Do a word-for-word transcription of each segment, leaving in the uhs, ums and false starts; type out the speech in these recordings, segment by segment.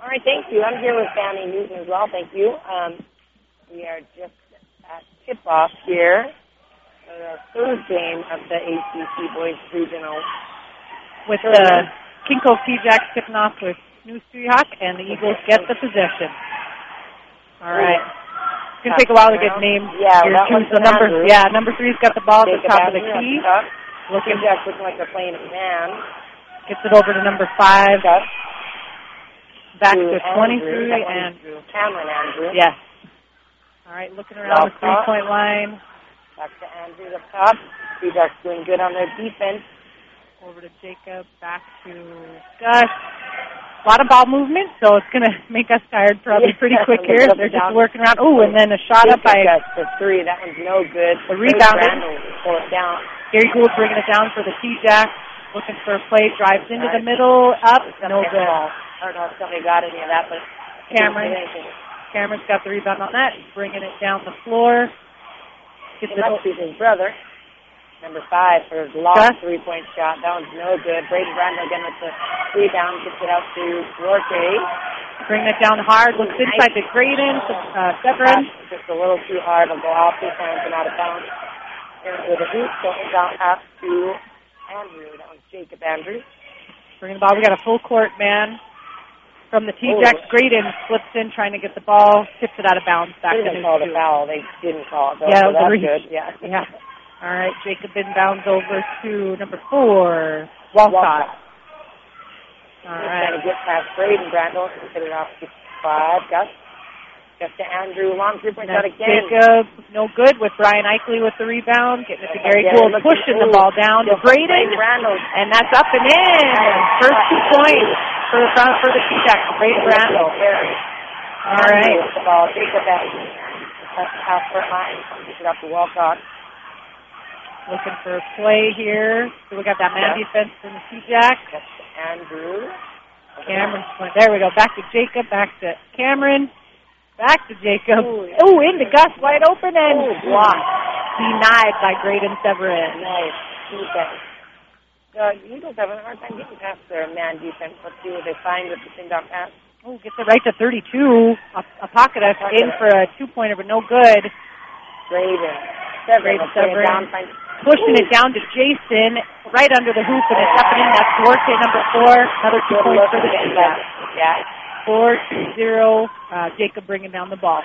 right, thank you. I'm here with Fanny Newton as well. Thank you. Um, we are just at tip-off here for the third game of the A C C Boys Regional. With the uh, King Cove T-Jacks tipping off with New Suyok, and the Eagles get the possession. All right. It's going to take a while to get named. Yeah, here that too. one's So number, Andrew. yeah, number three's got the ball at the top of the Jacob key. Looking, T-Jacks looking like they're playing a man. Gets it over to number five. Gus. Back to to twenty-three, Andrew. Andrew. Cameron Andrew. Yes. All right, looking around the three-point line. Back to Andrew up top. T-Jacks doing good on their defense. Over to Jacob, back to Gus. A lot of ball movement, so it's going to make us tired probably yeah, pretty quick here. They're just working around. Oh, and then a shot Jacob up by Gus for three. That one's no good. The rebound. Pull it down. Gary Gould bringing it down for the T-Jacks. Looking for a play. Drives into right. the middle. Up. No good. I don't know if somebody got any of that, but Cameron. Cameron's got the rebound on that. Bringing it down the floor. Gets it must be his brother. Number five for his long Gus. three-point shot. That one's no good. Brayden Randall again with the rebound. Gets it out to Duarte. Bringing it down hard. Looks inside nice. to Graydon. Uh, Severin. Just a little too hard. It'll go off his hands and out of bounds. With the hoop going down up to Andrew. That one's Jacob Andrew. Bringing the ball. We got a full court man from the T-Jacks. Oh. Graydon slips in trying to get the ball. Tips it out of bounds. Back they to didn't call the foul. They didn't call it. Yeah, so that's re- good. Yeah. yeah. All right, Jacob inbounds over to number four, Walcott. All He's right. trying to get past Brayden Brandel. Hit it off to five. Gus. Gus to Andrew. Long three-point shot again. Jacob, no good with Brian Eichley with the rebound. Getting it to Gary Gould, pushing the ball down to Brayden. And that's up and in. First two points for the front for the T-Jacks. Brayden Brandel. All right. The ball. Jacob Andrew. Half front line. Gets it up to Walcott. Looking for a play here. So we got that man yeah. defense from the T-Jacks. Andrew. Cameron's point. There we go. Back to Jacob. Back to Cameron. Back to Jacob. Ooh, yeah. Ooh into Gus. Wide open and Ooh, blocked. Denied by Graydon Severin. Nice. Defense. The Eagles have a hard time getting past their man defense. Let's see what they find with the send-off pass. Oh, gets it right to thirty-two. A, a pocket us in for a two-pointer, but no good. Graydon. Severin. Severin. Down, pushing Ooh. it down to Jason, right under the hoop, and it's up and in. That's Duarte, number four. Another two Good points for the T-Jacks. Yeah. Four to zero. Uh, Jacob bringing down the ball.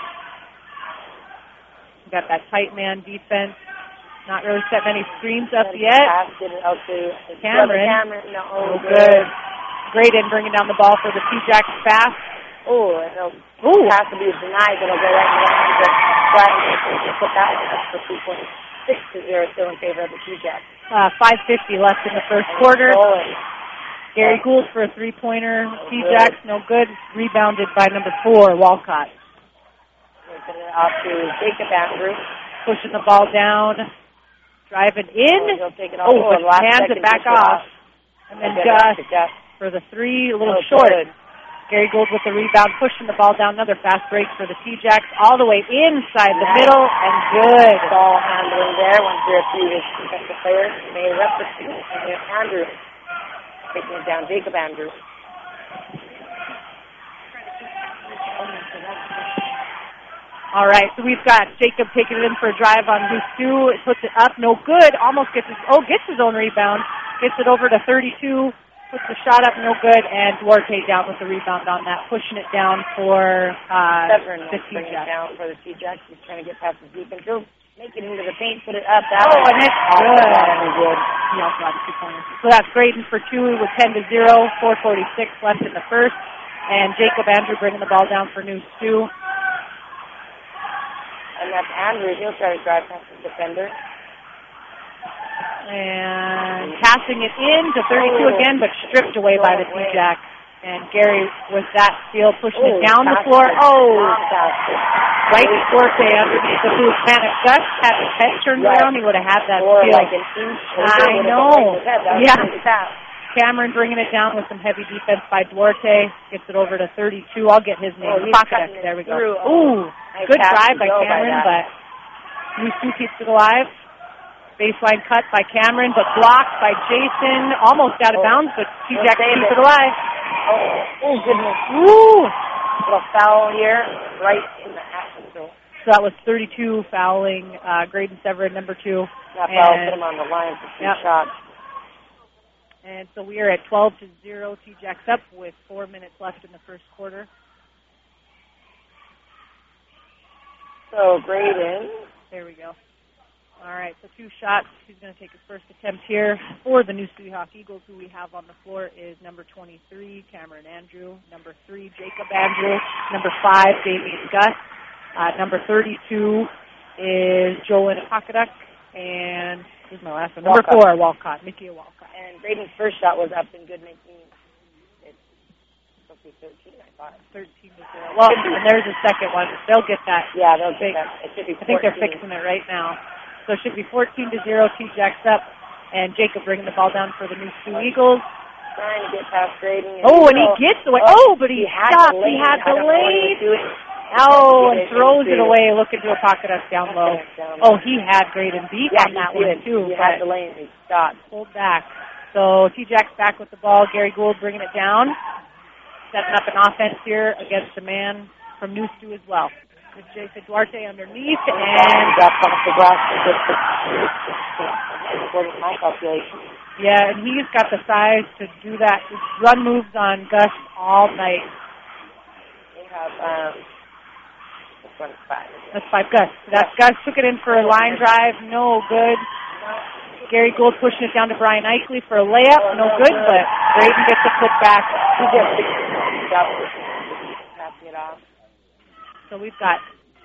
We got that tight man defense. Not really set many screens up yet. Cameron. Cameron. No, oh, good. Graydon bringing down the ball for the T-Jacks fast. Oh, it'll Ooh. pass will be denied. It'll go right in the hands of Brian. Put that one up for two points. Six to zero, still in favor of the T-Jacks. Uh, five fifty left in the first quarter. Gary Gould for a three-pointer. No T-Jacks, no good. Rebounded by number four, Walcott. Send it off to Jacob Andrew. Pushing the ball down. Driving in. Oh, take it oh but hands it back off. And then Gus for the three, a little oh, short. Good. Gary Gould with the rebound, pushing the ball down. Another fast break for the T-Jacks, all the way inside the nice. middle, and good. Ball handling there. Once there are a few defensive players, may rep the two. And then Andrew taking it down. Jacob Andrew. All right, so we've got Jacob taking it in for a drive on Hustu. It puts it up, no good. Almost gets his, oh, gets his own rebound. Gets it over to thirty-two. Puts the shot up, no good, and Duarte down with the rebound on that, pushing it down for uh, Severin the T-Jacks. down for the T-Jacks. He's trying to get past the defense. He'll make it into the paint, put it up. That oh, and it's good. good. He also got a two-pointer. So that's Graydon for two with ten to zero, four forty-six left in the first, and Jacob Andrew bringing the ball down for New Stu. And that's Andrew. He'll try to drive past the defender. And passing it in to thirty-two oh. again, but stripped away by the T-Jacks. And Gary with that steal, pushing oh, it down the floor. Oh! Right to Duarte underneath the hoop. Man, if Gus had his head turned right. around, he would have had that or steal. Like an inch I know. Yeah. Cameron bringing it down with some heavy defense by Duarte. Gets it over to thirty-two. I'll get his name. Oh, Pocket X. There we go. Ooh, nice good drive by by Cameron, that. but Musu keeps it alive. Baseline cut by Cameron, but blocked by Jason. Almost out of Oh. bounds, but T-Jack We'll save keeps it. it alive. Oh, oh goodness. Woo! Little foul here, right in the action. So So that was thirty-two fouling uh, Graydon Severin, number two. that foul And- put him on the line for two Yep. shots. And so we are at twelve to zero. T-Jacks up with four minutes left in the first quarter. So Graydon. There we go. All right, so two shots. He's going to take his first attempt here for the New Seahawk Eagles. Who we have on the floor is number twenty-three, Cameron Andrew. Number three, Jacob Andrew. Number five, Damian Gus. Uh, number thirty-two is Joel Apakaduck. And here's my last one. Number Walcott. four, Walcott, Mickey Walcott. And Graydon's first shot was up and good, making it supposed to be thirteen, I thought. thirteen to zero. Well, and there's a second one. They'll get that. Yeah, they'll They- get that. It should be I think they're fourteen. fixing it right now. So it should be fourteen to zero. T-Jacks up. And Jacob bringing the ball down for the New Sioux Eagles. Trying to get past Graydon. Oh, and he Oh, gets away. oh, Oh, but he, he had stopped. the He lane. had I the don't know what he lane. was doing. Oh, and He throws it did. away, looking to a pocket us down low. Down Oh, low. he had Graydon beat yeah, on that he one, did. too. He but had the lane. He stopped. pulled back. So T-Jack's back with the ball. Gary Gould bringing it down. Setting up an offense here against a man from New Sioux as well. With Jason Duarte underneath, And and that's off the glass. According to my calculation. yeah, and he's got the size to do that. Just run moves on Gus all night. They have, um, this one's five. That's five Gus. That's Gus took it in for a line drive. No good. Gary Gould pushing it down to Brian Eichley for a layup. No good, but Graydon gets a put back. He gets six up. Passing it off. So we've got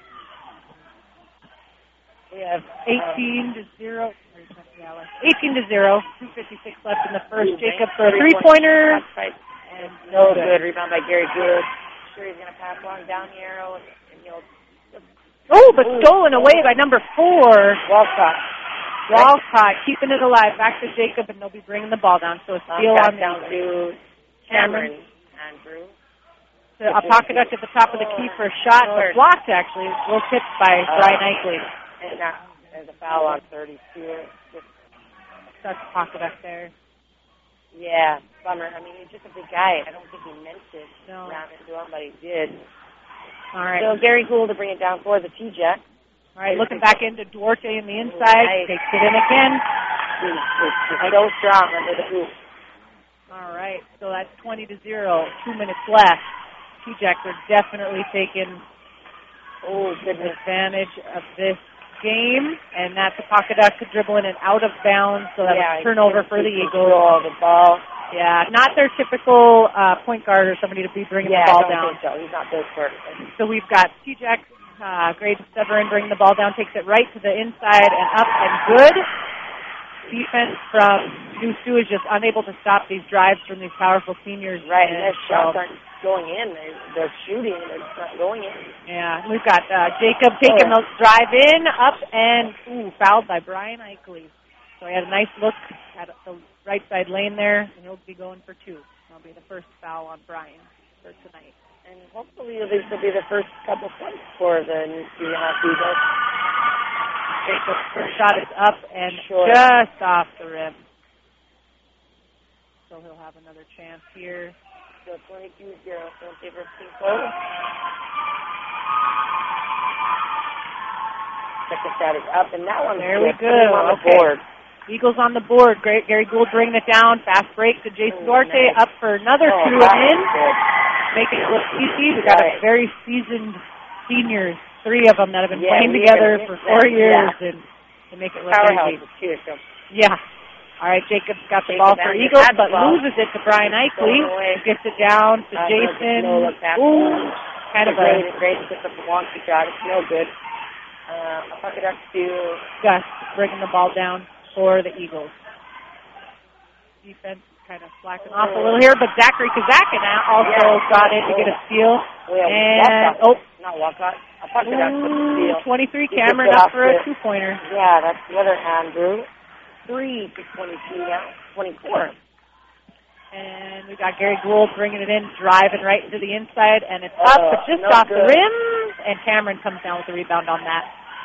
We have eighteen to zero. eighteen to zero. two fifty-six left in the first. Jacob for a three-pointer. And no good. Rebound by Gary Gould. Sure, he's going to pass along down the arrow, and, and he'll Oh, but stolen away by number four. Walcott. Walcott keeping it alive. Back to Jacob, and they'll be bringing the ball down. So a steal Back on down to Cameron Andrew. a pocket up at the top of the key for a shot, but blocked actually. Well tipped by Brian Eichley. And that, there's a foul on thirty-two. Just, That's a pocket up there. yeah, bummer. I mean, he's just a big guy. I don't think he meant to No. ram into him, but he did. All right. So Gary Gould to bring it down for the T-Jack. All right, looking back into Duarte in the inside. Nice. Takes it in again. He's, he's, he's so strong under the hoop. All right, so that's twenty to zero. Two minutes left. T-Jacks are definitely taking Oh, goodness. advantage of this game, and that's a pocket up to dribbling and out of bounds, so that's Yeah, a turnover he for the keeps Eagles. control of the ball. Yeah, not their typical uh, point guard or somebody to be bringing Yeah, the ball I don't down. think so. He's not built for it. So we've got T-Jack, uh, Graydon Severin bringing the ball down, takes it right to the inside and up and good. Defense from New Sioux is just unable to stop these drives from these powerful seniors. Right, and their so, shots aren't going in. They're, they're shooting. They're just not going in. Yeah, we've got uh, Jacob taking Oh. the drive in, up, and ooh, fouled by Brian Eichley. So he had a nice look at the right side lane there, and he'll be going for two. That'll be the first foul on Brian for tonight. And hopefully this will be the first couple points for the New Seahawk Eagles. Jacob's first shot is up and Short. just off the rim. So he'll have another chance here. So twenty-two zero in favor of Cinco. Second shot is up, and that one's There we good. go. Put him on the Okay. board. Eagles on the board. Great. Gary Gould bringing it down. Fast break to Jason Oh, Duarte. nice. Up for another Oh, two that and in. was good. Making it look easy. We've got a Right. very seasoned seniors, three of them that have been Yeah, playing we together can for miss four them, years, yeah. and they make it look easy. Powerhouses too. So Yeah. All right, Jacob's got the Jacob ball for Andrews Eagles, had the but ball. loses it to Brian Going Eichley. away. Gets it down to Uh, Jason. no look back. Ooh, kind of a great, great pick up the wonky shot. It's no good. Uh, I'll puck it up to Gus bringing the ball down for the Eagles. Defense kind of slacking off a little here, but Zachary Kazakin also Yeah. got in to get a steal. well, And, Walcott. oh, Not Walcott. I'll puck it up for the ooh, steal. twenty-three, He just Cameron got up off for a the- two-pointer. Yeah, that's the other Andrew. Three to twenty-two now. twenty-four. And we got Gary Gould bringing it in, driving right into the inside, and it's up, Uh, but just no off the good. rim, and Cameron comes down with the rebound on that.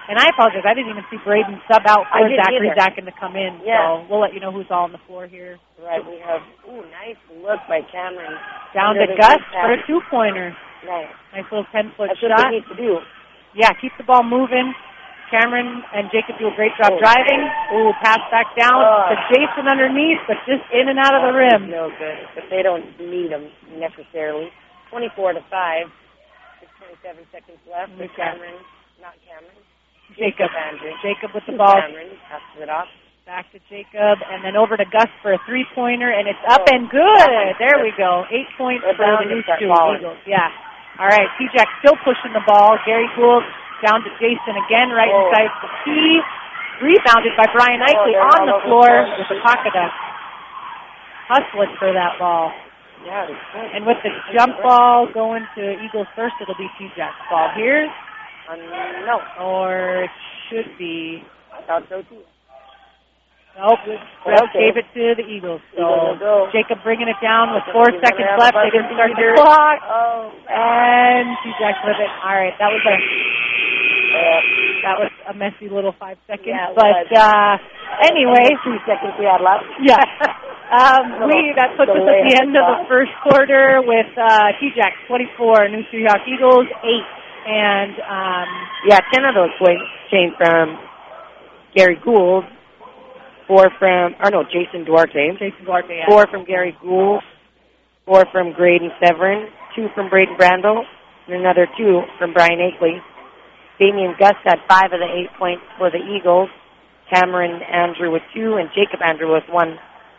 And I apologize. I didn't even see Braden sub out for Zachary either. Zachin to come in. Yeah. So we'll let you know who's all on the floor here. Right, we have, ooh, nice look by Cameron. Down to Gus for a two-pointer. Nice. Nice little ten-foot That's shot. That's what they need to do. Yeah, keep the ball moving. Cameron and Jacob do a great job oh. driving. Ooh, pass back down oh. to Jason underneath, but just in and out of the rim. No good, but they don't need them necessarily. twenty-four to five. twenty-seven seconds left with Cameron, not Cameron. Jacob. Jacob Andrew. Jacob with the ball. Cameron passes it off. Back to Jacob, and then over to Gus for a three-pointer, and it's up and good. There we go. Eight points for the new two Eagles. Yeah. All right, T-Jack still pushing the ball. Gary Gould down to Jason again, right oh. inside the key. Rebounded by Brian Eichley oh, on the floor with the pocket up. Hustling for that ball. Yeah, it's good. And with the jump ball going to Eagles first, it'll be T-Jack's ball. Here's Um, no. Or it should be. I thought so too. Nope. Well, okay. Gave it to the Eagles. So go. Jacob bringing it down with four seconds left. They didn't start the clock. Oh. And T-Jack with it. All right. That was a uh, that was a messy little five seconds. Yeah, but uh, anyway, two seconds we had left. Yeah. Um, we that puts us at the end of the first quarter with uh, T-Jack twenty-four, New Seahawk Eagles eight. And, um, yeah, ten of those points came from Gary Gould, four from, or no, Jason Duarte. Jason Duarte, yeah. Four from Gary Gould, four from Graydon Severin, two from Braden Brandel, and another two from Brian Eichley. Damian Gus had five of the eight points for the Eagles. Cameron Andrew with two, and Jacob Andrew with one.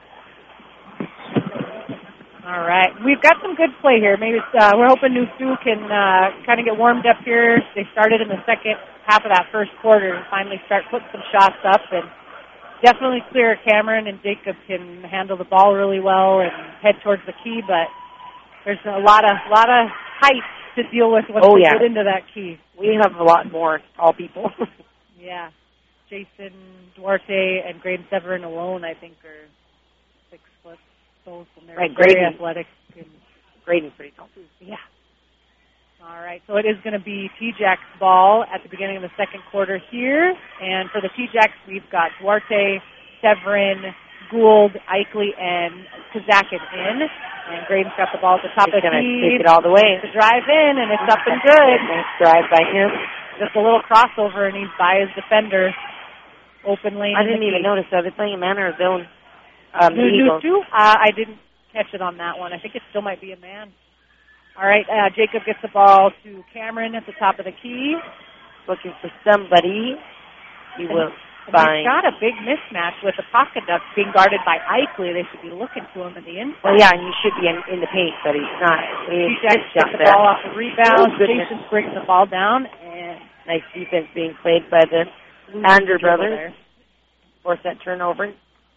All right. We've got some good play here. Maybe it's, uh, we're hoping New Sioux can uh, kind of get warmed up here. They started in the second half of that first quarter and finally start putting some shots up. And definitely clear Cameron and Jacob can handle the ball really well and head towards the key. But there's a lot of lot of height to deal with once oh, we yeah. get into that key. We have a lot more tall people. Yeah. Jason Duarte and Graydon Severin alone, I think, are six foot. And they're right, very Graydon. athletic. Graydon's pretty tall too. Yeah. All right, so it is going to be T-Jack's ball at the beginning of the second quarter here. And for the T-Jacks, we've got Duarte, Severin, Gould, Eichley, and Kazakin in. And Graydon's got the ball at the top He's of the key. Take it all the way. To drive in, and it's up and good. Nice drive by him. Just a little crossover, and he's by his defender. Open lane. I didn't even notice that. They're playing a man or a zone. Um, New, new two? Uh, I didn't catch it on that one. I think it still might be a man. All right, uh, Jacob gets the ball to Cameron at the top of the key. Looking for somebody. He and, will and find. He's got a big mismatch with the pocket ducks being guarded by Eichley. They should be looking to him in the inside. Well, yeah, and he should be in, in the paint, but he's not. He just gets the ball off the rebound. Oh, Jason brings the ball down. And nice defense being played by the Andrew brothers. Force that turnover.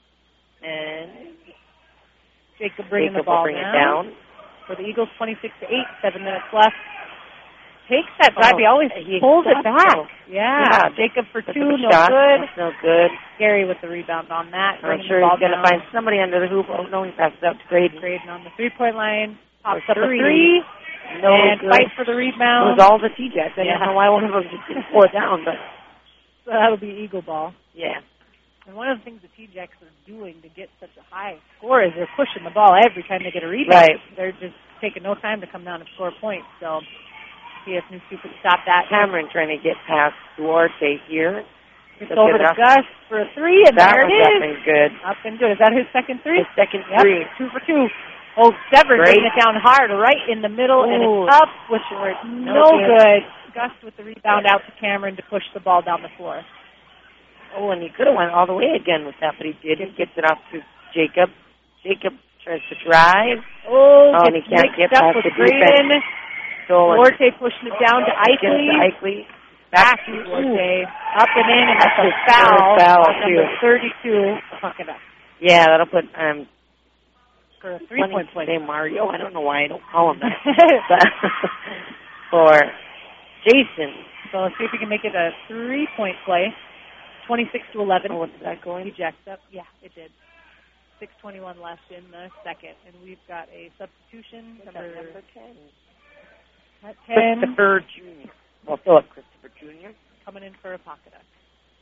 And Jacob bringing Jacob the ball bring down. It down. For the Eagles, twenty-six to eight, seven minutes left. Takes that drive. Oh, he always he pulls it back. So. Yeah. yeah. Jacob for two, no shot. good. That's no good. Gary with the rebound on that. I'm sure he's going to find somebody under the hoop. Oh, no, he passes out to Graydon. Graydon on the three-point line. Pops up three. a three. No and good. fight for the rebound. It was all the T-Jacks. I yeah. don't know why one of them just didn't pour it down, but. So that'll be Eagle ball. Yeah. And one of the things the T-Jacks are doing to get such a high score is they're pushing the ball every time they get a rebound. Right. They're just taking no time to come down and score points. So see if New Sioux can stop that. Cameron trying to get past Duarte here. It's over to Gus for a three, and that there it is. That good. Up and good. Is that his second three? His second yep. three. Two for two. Oh, Severin bringing it down hard right in the middle, Ooh. and it's up, which was no, no good. Gus with the rebound out to Cameron to push the ball down the floor. Oh, and he could have went all the way again with that, but he didn't. Gets it off to Jacob. Jacob tries to drive. Oh, oh and he can't get past the defense. Duarte pushing it down to Eichley. Eichley. Back to Duarte. Up and in, and that's a foul. foul Number thirty-two. Fuck it up. Yeah, that'll put um for a three-point play. Say Mario. I don't know why I don't call him that. But for Jason. So let's see if we can make it a three-point play. twenty-six to eleven. Oh, what's that going? He jacked up. Yeah, it did. six twenty-one left in the second. And we've got a substitution. Number, number ten. ten. Christopher Junior Well, Philip Christopher Junior coming in for a pocket duck.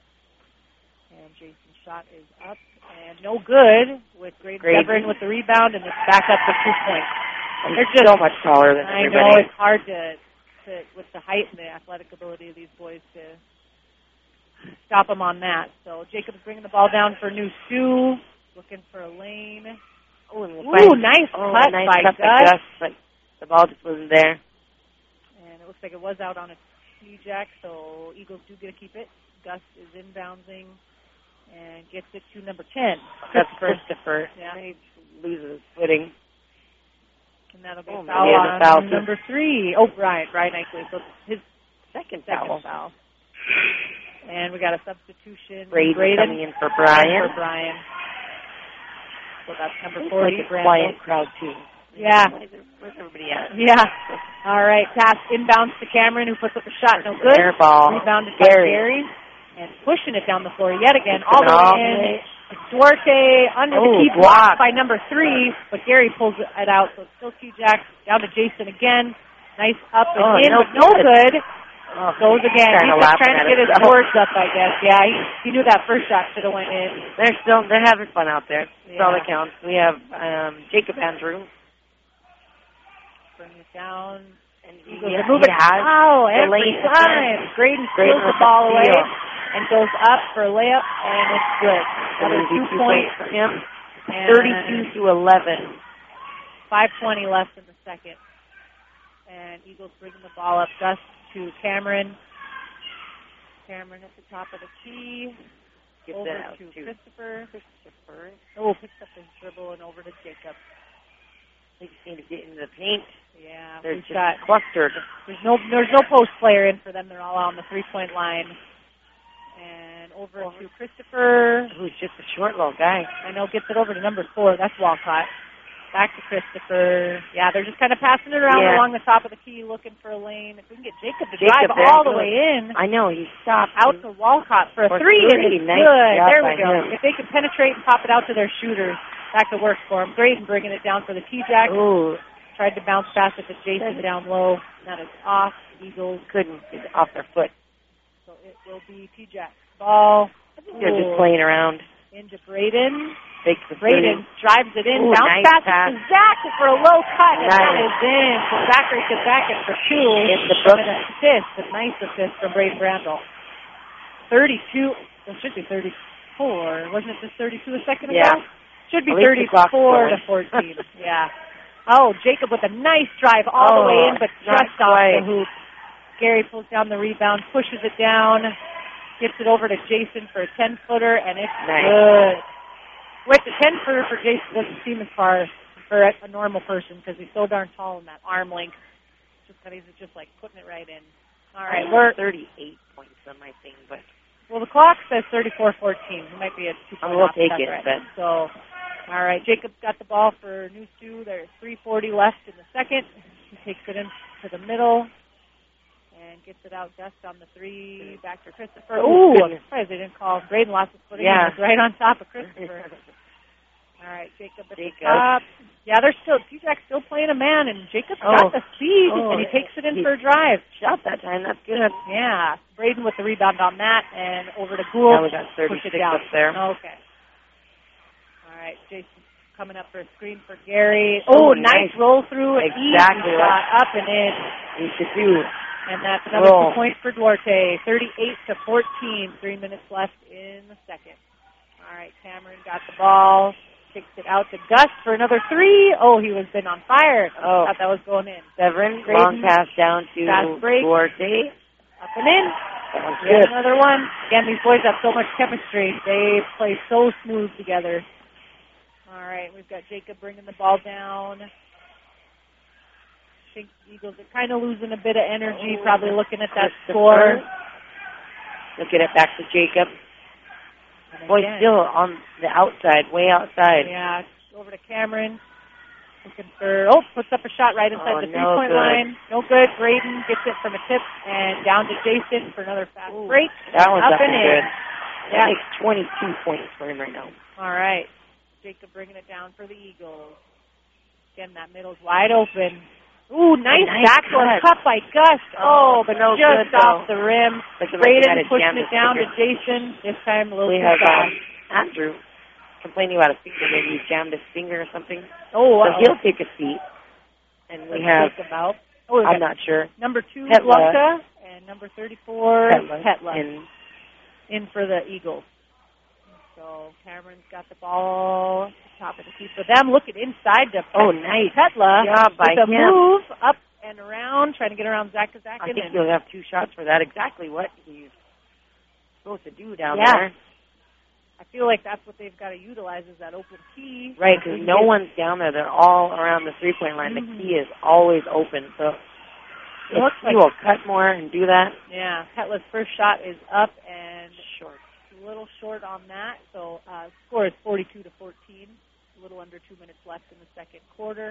And Jason's shot is up and no good with Graydon Severin with the rebound, and it's back up to two points. And they're just so much taller than I everybody. know, it's hard to, to, with the height and the athletic ability of these boys, to stop them on that. So Jacob's bringing the ball down for New Sioux, looking for a lane. Ooh, Ooh nice oh, cut nice by cut Gus. by Gus, but the ball just wasn't there. And it looks like it was out on a T-Jack, so Eagles do get to keep it. Gus is inbounding and gets it to number ten. That's Christopher. Yeah. He loses footing. And that'll be oh, a foul on foul number three. Oh, Brian, Brian Eichler. So his second, second foul. foul. And we got a substitution. Braden Braden coming in for Brian. For Brian. So that's number It's forty. Like a quiet crowd too. Yeah. Where's everybody at? Yeah. All right. Pass inbounds to Cameron, who puts up a shot. No good. Air ball. Rebounded Gary. by Gary. And pushing it down the floor yet again. All the all way in. Duarte under oh, the key, blocked blocked by number three, but Gary pulls it out. So it's still T-Jack. Down to Jason again. Nice up and oh, in, no but no good. Oh, Goes again. He's just trying to get his himself. boards up, I guess. Yeah, he, he knew that first shot should have went in. They're still they're having fun out there. That's Yeah. all that counts. We have um, Jacob Andrew. Bring it down. And Eagles yeah, are moving. Oh, every lane time. Graydon steals the ball away and goes up for a layup, and it's good. Another two, two points for him. And thirty-two to eleven. five twenty left in the second. And Eagles bringing the ball up. Gus to Cameron. Cameron at the top of the key. Get over that out to too. Christopher. Christopher. Oh, picks up his dribble and over to Jacob. They just need to get into the paint. Yeah, They're we've just got, clustered. There's no there's no post player in for them. They're all on the three-point line. And over over. to Christopher. Who's just a short little guy. I know, gets it over to number four. That's Walcott. Back to Christopher. Yeah, they're just kind of passing it around yeah. along the top of the key, looking for a lane. If we can get Jacob to Jacob drive all the way in. I know, he stopped. Out to Walcott for a for three. three. And it's Nice good. job There we by go. him. If they can penetrate and pop it out to their shooters, back to work for him. Graydon bringing it down for the T-Jack. Ooh. Tried to bounce pass it to Jason down low. That is off. Eagles couldn't get it off their foot. So it will be T-Jack's ball. They're just playing around. Into Braden. Takes the Braden drives it in. Ooh, bounce nice pass pass. to Zach for a low cut. And nice. that is in. So Zach rates it back in for two. It's the book. An assist. A nice assist from Braden Brandel. thirty-two. It should be thirty-four. Wasn't it just thirty-two a second ago? Yeah. Should be At least the clock's thirty-four to going. fourteen. Yeah. Oh, Jacob with a nice drive all oh, the way in, but just off quite. the hoop. Gary pulls down the rebound, pushes it down, gets it over to Jason for a ten-footer, and it's nice. good. With the ten-footer for Jason doesn't seem as far for a, a normal person because he's so darn tall in that arm length. Just that he's just like putting it right in. All right, we're thirty-eight points on my thing, but well, the clock says thirty-four fourteen. It might be a two-point we'll off take that it, right. but So, all right, Jacob got the ball for New Sioux. There's three forty left in the second. He takes it into the middle and gets it out. Dust on the three. Back to Christopher. Ooh, Ooh, I'm surprised they didn't call. Braden lost his footing. Yeah. He was right on top of Christopher. All right, Jacob at Jacob. the top. Yeah, they're still, T-Jack's still playing a man, and Jacob's Oh. got the speed, Oh. and he takes it in He- for a drive. shot that time. That's good. Yeah, Braden with the rebound on that, and over to Gould. Now we got Push thirty-six it down. up there. Okay. All right, Jason coming up for a screen for Gary. Oh, Oh, nice nice. roll through. An Exactly easy what shot up and in. We should do. And that's another Roll. two points for Duarte. thirty-eight to fourteen. Three minutes left in the second. All right, Cameron got the ball. Kicks it out to Gus for another three. Oh, he was been on fire. Oh. Thought that was going in. Severin, Braden. long pass down to Fast break. Duarte. Up and in. That one's Here's good. another one. Again, these boys have so much chemistry. They play so smooth together. All right, we've got Jacob bringing the ball down. I think the Eagles are kind of losing a bit of energy, probably looking at that score. Looking it back to Jacob. And Boy, again, still on the outside, way outside. Yeah, over to Cameron. Looking for, oh, puts up a shot right inside Oh, the no three-point good. line. No good. Braden gets it from a tip and down to Jason for another fast Ooh, break. That one's Up up and and in. good. Yeah. That makes twenty-two points for him right now. All right. Jacob bringing it down for the Eagles. Again, that middle's wide open. Ooh, nice, nice backdoor cut. cut by Gus. Oh, but no just good, off though. the rim. Like the Braden like pushing it down to Jason. This time a little we too have fast. um, Andrew complaining about his finger. Maybe he jammed his finger or something. Oh, so uh-oh. he'll take a seat. And we Let's have, take him out. Oh, I'm not sure. Number two, Petla. Blanca, and number thirty-four, Petla. Petla, In, in for the Eagles. So Cameron's got the ball at the top of the key for them. Look at inside to oh, nice. Petla job by with a him. move up and around, trying to get around Zach Kazakin. I think he'll have two shots for that. Exactly what he's supposed to do down yeah. there. I feel like that's what they've got to utilize is that open key. Right, because no one's down there. They're all around the three-point line. Mm-hmm. The key is always open. So it looks he like will cut more and do that. Yeah, Petla's first shot is up and Short. a little short on that. So uh, score is forty-two to fourteen. A little under two minutes left in the second quarter.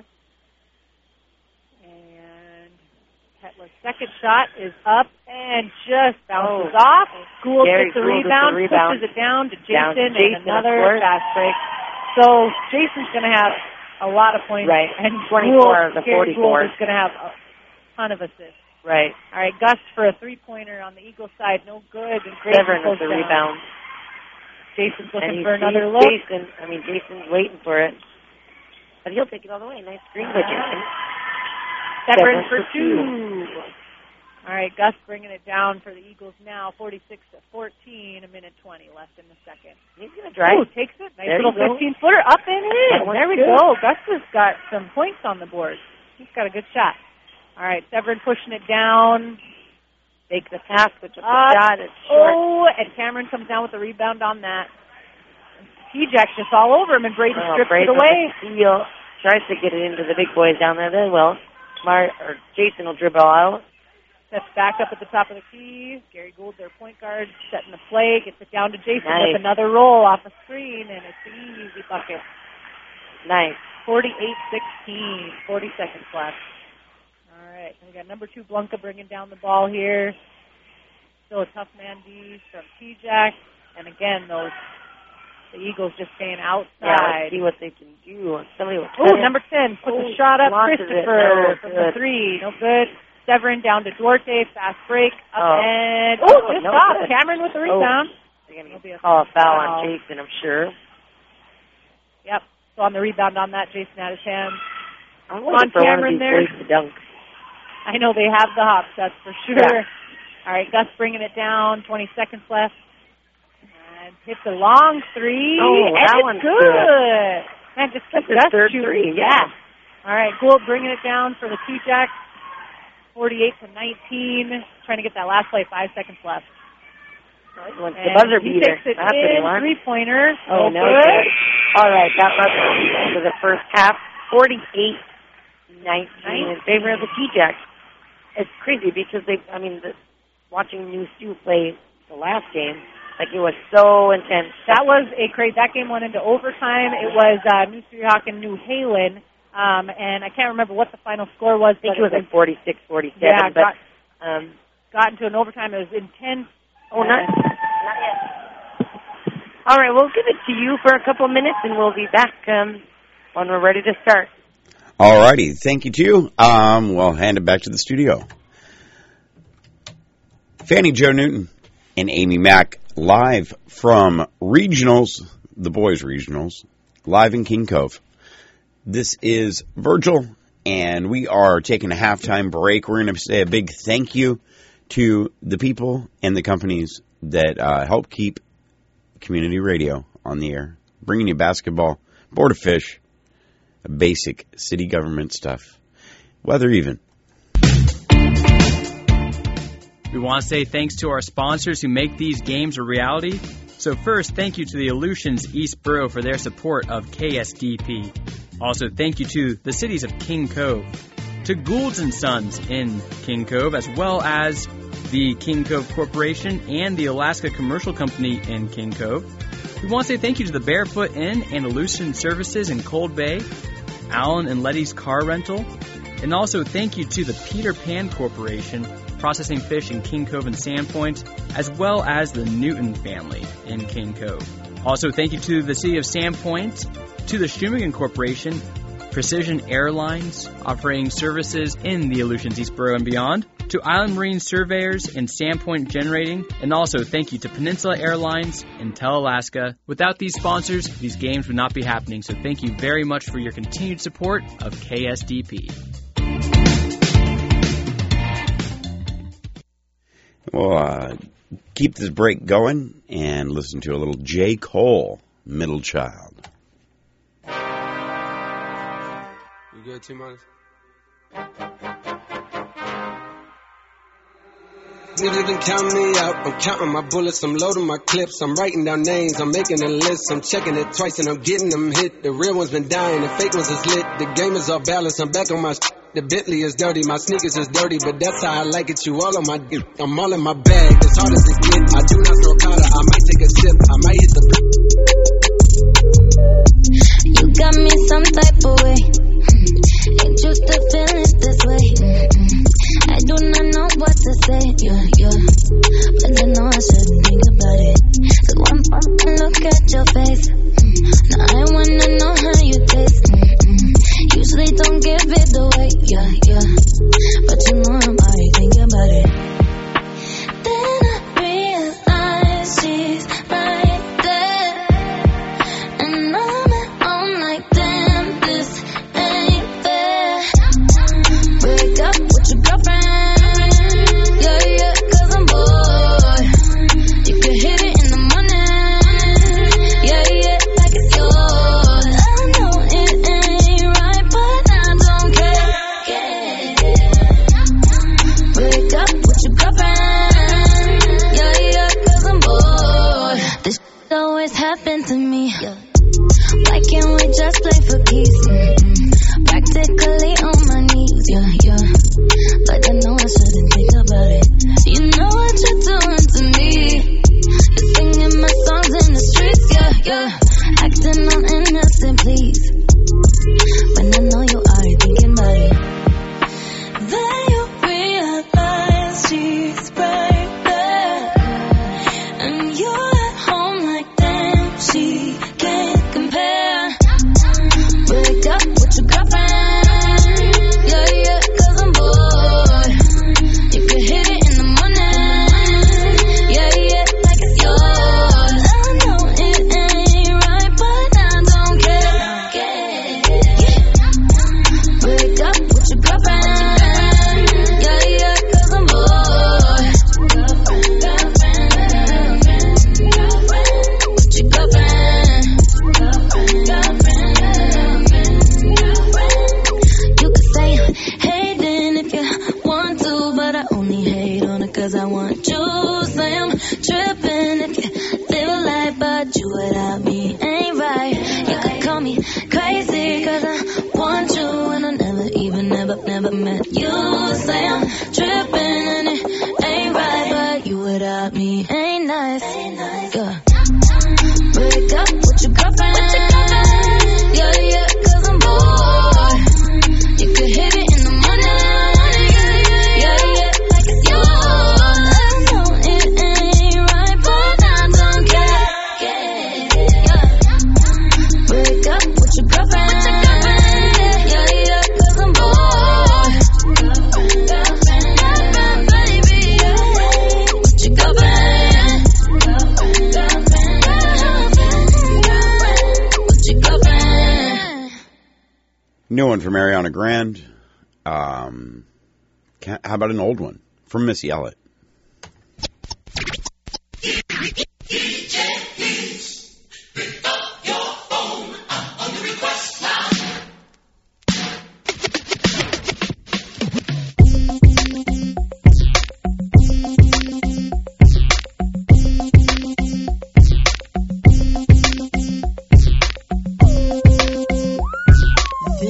And Petla's second shot is up and just bounces oh. off. Gould Gary gets the Gould rebound, the rebound, pushes it down to Jason, down to Jason and another fast break. So Jason's going to have a lot of points. Right. And twenty-four of the Gary forty-four. Gould is going to have a ton of assists. Right. All right, Gus for a three-pointer on the Eagle side. No good. And Grayson Severin with the down. rebound. Jason's looking and for he's, another he's look. Jason, I mean, Jason's waiting for it. But he'll take it all the way. Nice screen by Jason. Severin Severin for for two. All right, Gus bringing it down for the Eagles now, forty-six to fourteen, a minute twenty left in the second. He's going to drive. Ooh, takes it. Nice There little you go. fifteen-footer up and in. That one's There we good. go. Gus has got some points on the board. He's got a good shot. All right, Severin pushing it down. Take the pass, which is the Up. shot. It's short. Oh, and Cameron comes down with the rebound on that. T-Jack's just all over him, and Brady Oh, strips Brady it away. Steal. Tries to get it into the big boys down there. They will. Mar- or Jason will dribble out. Steps back up at the top of the key. Gary Gould, their point guard, setting the play. Gets it down to Jason Nice. with another roll off a screen, and it's an easy bucket. Nice. forty-eight sixteen. forty seconds left. All right. We got number two, Blanca, bringing down the ball here. Still a tough man D from T-Jack. And again, those the Eagles just staying outside. Yeah, let's see what they can do. Somebody will Oh, number ten. Put oh, the shot up. launches Christopher it. No from good. the three. No good. Severin down to Duarte. Fast break. Up Oh. and Oh, oh, just no off. good. Cameron with the rebound. They're going It'll be to a call a foul foul. on Jason, I'm sure. Yep. So on the rebound on that, Jason had his hands. I'm On waiting for one of Cameron these there. boys to dunk. I know they have the hops, that's for sure. Yeah. All right, Gus bringing it down. twenty seconds left. And hits a long three. Oh, and that it's one's good. good. Man, just That's keep his Gus third shooting. three, yeah. All right, Gould bringing it down for the T-Jacks. forty-eight to nineteen. Trying to get that last play. Five seconds left. Wants And the buzzer he beater. takes it That's what he in. wants. Three-pointer. Oh, no good. good. All right, that was for the first half. forty-eight nineteen in favor of the T-Jacks. It's crazy because they, I mean, the, watching New Sioux play the last game, like it was so intense. That was a crazy. That game went into overtime. It was uh, New Sioux and New Halen, um, and I can't remember what the final score was. I think but it was like forty-six forty-seven, yeah, but got, um, got into an overtime. It was intense. oh, not, not yet. All right, we'll give it to you for a couple minutes, and we'll be back um, when we're ready to start. All righty. Thank you, too. Um, we'll hand it back to the studio. Fanny Jo Newton and Amy Mack live from Regionals, the boys' Regionals, live in King Cove. This is Virgil, and we are taking a halftime break. We're going to say a big thank you to the people and the companies that uh, help keep community radio on the air, bringing you basketball, Board of Fish, basic city government stuff, weather even. We want to say thanks to our sponsors who make these games a reality. So first, thank you to the Aleutians East Borough for their support of K S D P. Also, thank you to the cities of King Cove, to Goulds and Sons in King Cove, as well as the King Cove Corporation and the Alaska Commercial Company in King Cove. We want to say thank you to the Barefoot Inn and Aleutian Services in Cold Bay, Alan and Letty's Car Rental, and also thank you to the Peter Pan Corporation, processing fish in King Cove and Sandpoint, as well as the Newton family in King Cove. Also, thank you to the City of Sandpoint, to the Shumagan Corporation, Precision Airlines, offering services in the Aleutians, Eastboro, and beyond, to Island Marine Surveyors and Sandpoint Generating, and also thank you to Peninsula Airlines and Tel-Alaska. Without these sponsors, these games would not be happening, so thank you very much for your continued support of K S D P. We'll uh, keep this break going and listen to a little J. Cole, Middle Child. You good, T-Minus? Niggas been counting me out. I'm counting my bullets, I'm loading my clips. I'm writing down names, I'm making a list. I'm checking it twice and I'm getting them hit. The real ones been dying, the fake ones is lit. The game is off balance, I'm back on my sh- The Bentley is dirty, my sneakers is dirty, but that's how I like it. You all on my dick, I'm all in my bag, as hard as it get. I do not throw powder, I might take a sip, I might hit the. You got me some type of way. Ain't used to feeling this way. Mm-mm. I do not know what to say, yeah, yeah. But I know I shouldn't think about it. So one fucking look at your face. Now I wanna know how you taste. Mm-mm. Usually don't give it away, yeah, yeah. But you know I'm already thinking about it. Then I realize she's right there. And I'm at home like, damn, this ain't fair. Break up with your girlfriend. Yeah, yeah, cause I'm bored. You can hit it in the morning. Yeah, yeah, like it's yours. I know it ain't right, but I don't care. Yeah. Break up with your girlfriend. Yeah, yeah, cause I'm bored. This shit always happened to me. Why can't we just play for peace? Mm-mm. Practically on my knees, yeah, yeah. But I know I shouldn't think about it. You know what you're doing to me. You're singing my songs in the streets, yeah, yeah. Acting all innocent, please. When I know you are thinking about it. Then you realize she's right there. And you're at home like, damn, she can't compare. Break up with your girlfriend. Yeah, yeah, cause I'm bored. You can hit it in the morning. Yeah, yeah, like it's yours. I know it ain't right, but I don't care. Yeah. Break up with your girlfriend. Yeah, yeah, cause I'm bored. Girlfriend, girlfriend, girlfriend, girlfriend. With your girlfriend. Girlfriend, girlfriend, girlfriend, girlfriend. You could say I'm hating if you want to, but I only hate on it cause I want you. Say I'm tripping if you live a life, but you without me ain't right. You could call me crazy cause I want you, and I never even, never, never met you. Say I'm tripping and it ain't right, but you without me ain't nice. Yeah. Break up with your girlfriend. Yeah, yeah, cause I'm bored. You can hit it in the morning. Yeah, yeah, like it's yours. I know it ain't right, but I don't care. Yeah. Break up with your girlfriend. Yeah, yeah, cause I'm bored. Girlfriend, girlfriend, girlfriend, baby, yeah. With your girlfriend. Girlfriend, girlfriend, girlfriend, girlfriend. With your girlfriend. New one from Ariana Grande. Um, can, how about an old one from Missy Elliott?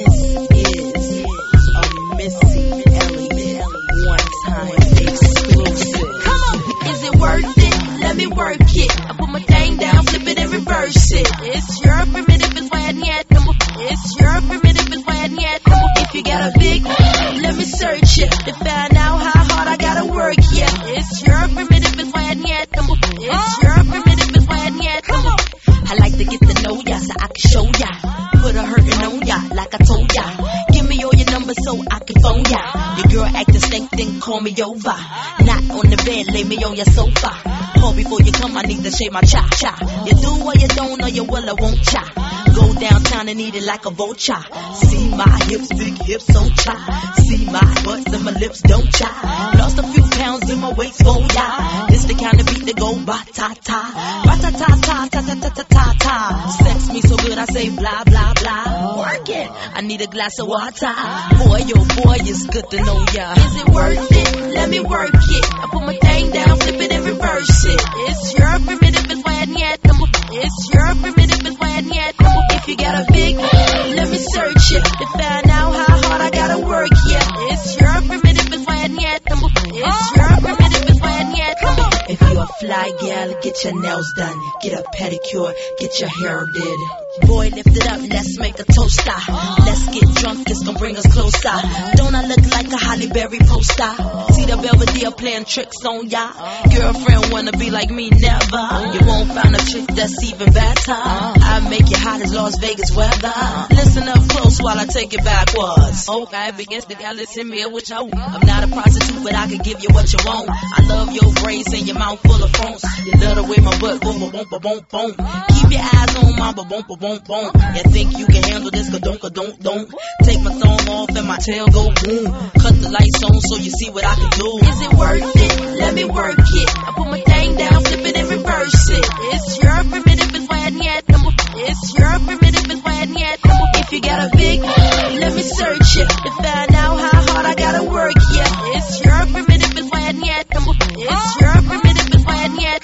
This is a Missy Elliott one-time exclusive. call me over. Not on the bed, lay me on your sofa. Call before you come, I need to shave my cha-cha. You do or you don't, or you will or won't cha. Go downtown and eat it like a vulture. See my hips, big hips, so cha. See my butts and my lips, don't cha. Lost a few pounds in my waist, oh yeah. This the kind of beat that go ba-ta-ta. Ba-ta-ta-ta-ta-ta-ta-ta-ta. Sex me so good I say blah, blah, blah. Work it, I need a glass of water. Boy, oh boy, it's good to know ya. Is it worth it? Let me work it. I put my thing down, flip it and reverse it. It's your primitive when yet. It's your primitive when yet. If you got a big, let me search it to find out how hard I gotta work. Yeah, it's your primitive when yet. It's your primitive when yet. If you're a fly gal, get your nails done, get a pedicure, get your hair did. Boy, lift it up, let's make a toaster. Let's get drunk, this gon' bring us closer. Don't I look like a Holly Berry poster? See the Belvedere playing tricks on ya. Girlfriend wanna be like me, never. You won't find a chick that's even better. I make you hot as Las Vegas weather. Listen up close while I take it backwards. Okay, begins the gal, listen me with you. I'm not a prostitute, but I can give you what you want. I love your braids and your mouth full of phones. You love the way my butt boom, boom, boom, boom, boom. Keep your eyes on my boom, boom, boom. Boom, boom. You think you can handle this? Ka don't, ka don't, don't. Take my thumb off and my tail go boom. Cut the lights on so you see what I can do. Is it worth it? Let me work it. I put my thing down, flip it and reverse it. It's your primitive when yet. It's your primitive when yet. If you got a big, let me search it to find out how hard I gotta work. Yeah, it's your primitive when yet. It's your primitive when yet.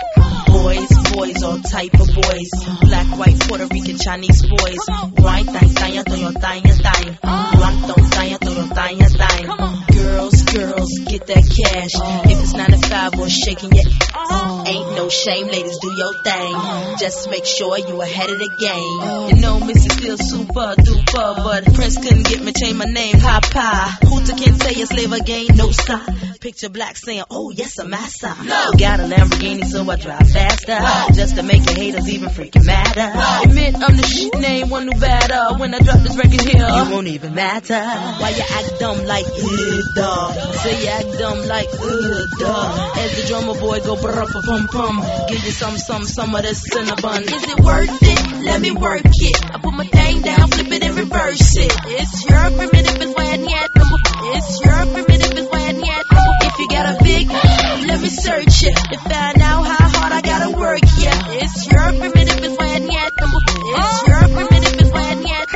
Boys, boys, all type of boys. Black, white, Puerto Rican, Chinese boys. White, thang, thang, thang, thang, thang. Black, thang, thang, thang, thang, thang. Girls, girls, get that cash. If it's nine to five or shaking your ass, ain't no shame, ladies, do your thing. Just make sure you ahead of the game. You know, Missy still super duper, but Prince couldn't get me, change my name, Papa. Hooter can't say a slave again, no stop. Picture black saying, oh yes, I'm master. No. Got a Lamborghini, so I drive faster. No. Just to make your haters even freaking madder. No. Admit I'm the shit name, one new batter. When I drop this record here, you won't even matter. Why you act dumb like, ugh, dog. Say you act dumb like, ugh, dog. As the drummer boy go brr pum pum. Give you some, some, some of this cinnabon. Is it worth it? Let me work it. I put my thing down, flip it and reverse it. It's your primitive when yet. It's your primitive when yet. If you got a big, let me search it to find out how hard I gotta work. Yeah, it's your primitive when yet. It's your primitive when yet.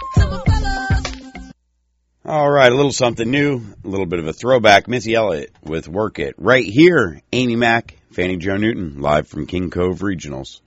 All right, a little something new, a little bit of a throwback. Missy Elliott with Work It. Right here, Amy Mack, Fannie Jo Newton, live from King Cove Regionals.